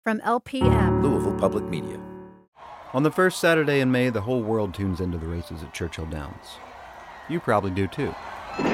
From LPM, Louisville Public Media. On the first Saturday in May, the whole world tunes into the races at Churchill Downs. You probably do too. And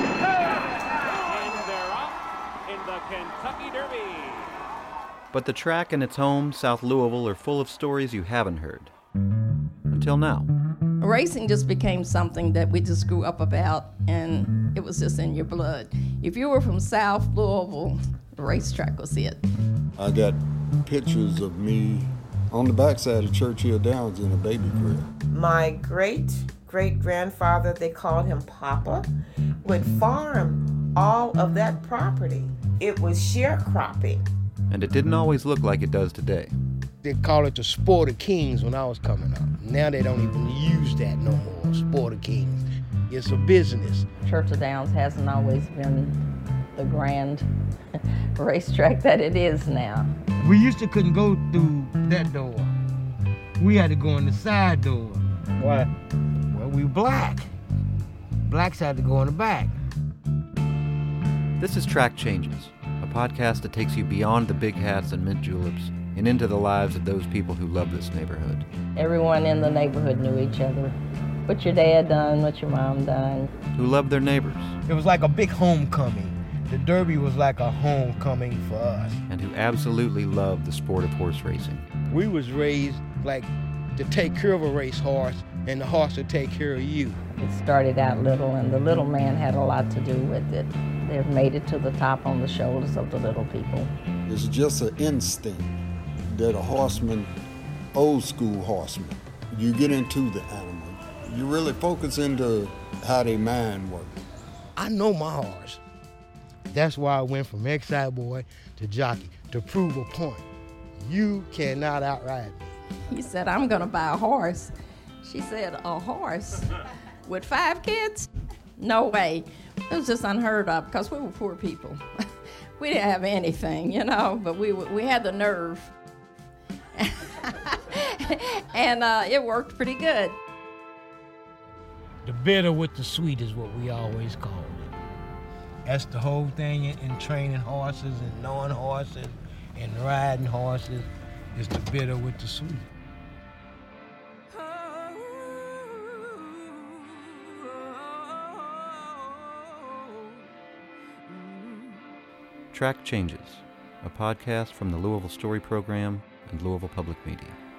they're off in the Kentucky Derby. But the track and its home, South Louisville, are full of stories you haven't heard. Until now. Racing just became something that we just grew up about, and it was just in your blood. If you were from South Louisville, the racetrack was it. I got pictures of me on the backside of Churchill Downs in a baby crib. My great-great-grandfather, they called him Papa, would farm all of that property. It was sharecropping. And it didn't always look like it does today. They call it the Sport of Kings when I was coming up. Now they don't even use that no more, Sport of Kings. It's a business. Churchill Downs hasn't always been the grand racetrack that it is now. We used to couldn't go through that door. We had to go in the side door. Why? Well, we black. Blacks had to go in the back. This is Track Changes, a podcast that takes you beyond the big hats and mint juleps and into the lives of those people who love this neighborhood. Everyone in the neighborhood knew each other. What your dad done, what your mom done. Who love their neighbors. It was like a big homecoming. The Derby was like a homecoming for us. And who absolutely love the sport of horse racing. We was raised like to take care of a racehorse and the horse to take care of you. It started out little, and the little man had a lot to do with it. They've made it to the top on the shoulders of the little people. It's just an instinct that a horseman, old school horseman, you get into the animal, you really focus into how their mind works. I know my horse. That's why I went from ex-side boy to jockey, to prove a point. You cannot outride me. He said, I'm gonna buy a horse. She said, a horse? With 5 kids? No way. It was just unheard of because we were poor people. We didn't have anything, but we had the nerve. And it worked pretty good. The bitter with the sweet is what we always called it. That's the whole thing in training horses and knowing horses and riding horses is the bitter with the sweet. Track Changes, a podcast from the Louisville Story Program and Louisville Public Media.